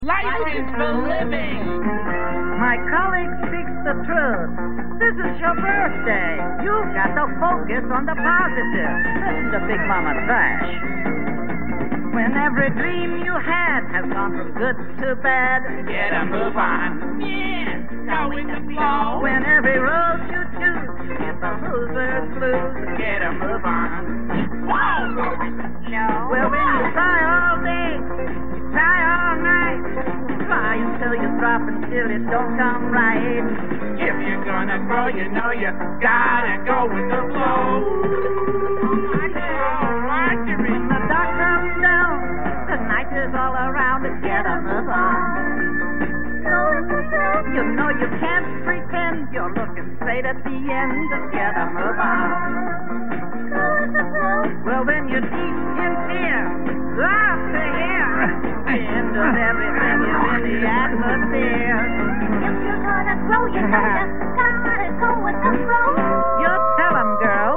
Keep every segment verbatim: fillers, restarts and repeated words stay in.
Life is for living. My colleague speaks the truth. This is your birthday. You've got to focus on the positive. Listen to Big Mama Thrash. When every dream you had has gone from good to bad, Get a move on. Yeah, go with the flow. when every road you choose is the loser's blues, Get a move on. Whoa, go with the flow. well, when you try all day, you try all night, try until you drop until it don't come right. If you're gonna grow, you know you gotta go with the flow. When the dark comes down, the night is all around, get a move on. You know you can't pretend you're looking straight at the end, get a move on. Well, when you're deep in fear, laugh to hear the end of everything is in the atmosphere. If you're gonna grow, you know you gotta go with the flow. You tell 'em, girl.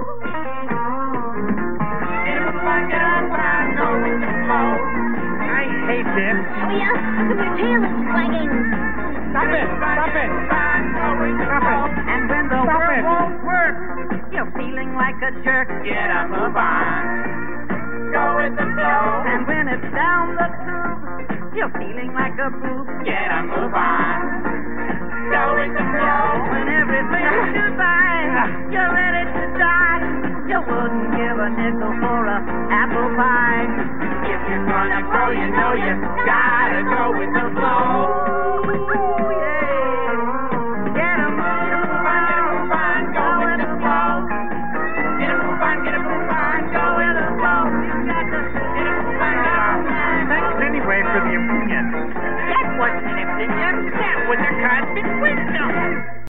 I hate this. Oh, yeah? How come your tail is wagging? Stop it! Stop it! Stop it! And when the Stop world it. won't work, you're feeling like a jerk. Get a move on. Go with the flow. And when it's down the tube, you're feeling like a boob. Get a move on. Go with the flow. When everything you buy, you're ready to die. You wouldn't give a nickel for a apple pie. If you're gonna grow, you know you gotta go with the flow. Ooh, yeah. Get a move on, Go with the flow. Get a move on, get a move on, go with the flow. You got to Get a move on, get a move on. Thanks anyway for the opinion. That wasn't an opinion. That was a cosmic wisdom.